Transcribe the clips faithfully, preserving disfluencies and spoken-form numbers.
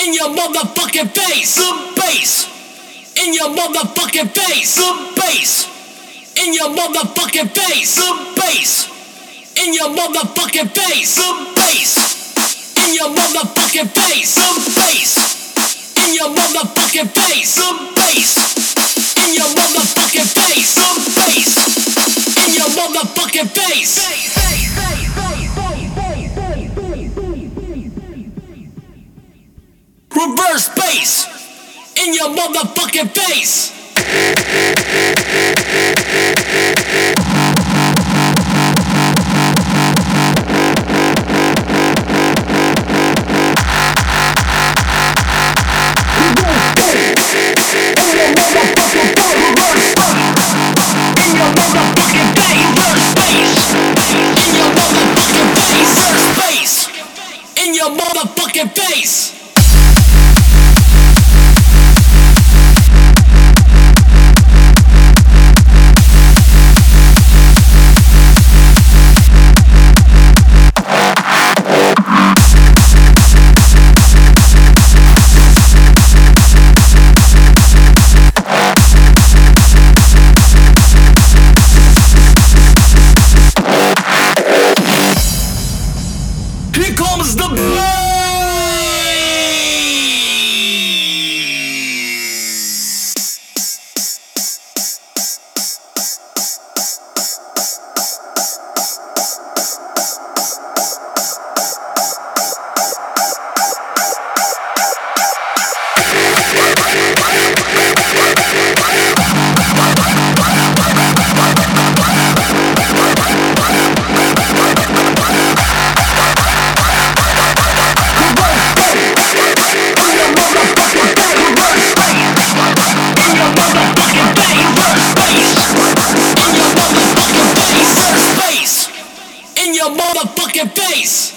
in your motherfucking face. Some bass in your motherfucking face. Some bass in your motherfucking face. Some bass in your motherfucking face. Some bass in your motherfucking face. Some bass in your motherfucking face. Some bass in your motherfucking face. Some bass in your motherfucking face. Reverse bass in your motherfucking face. In your motherfucking face. Here comes the bass. In your motherfucking face.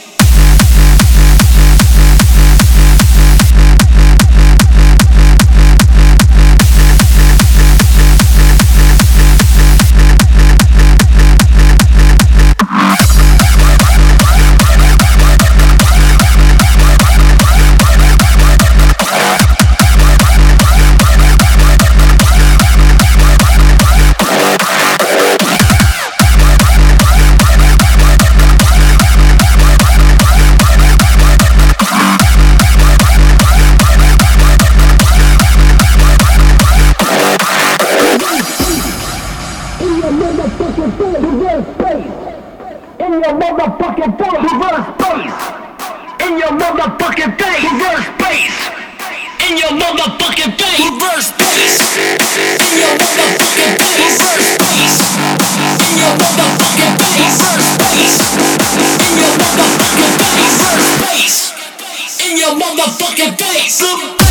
In your motherfucking face, reverse bass. In your motherfucking face, reverse bass. In your motherfucking face, reverse bass. In your motherfucking face, reverse bass. In your motherfucking face, reverse bass. In your motherfucking face, reverse bass. In your motherfucking face.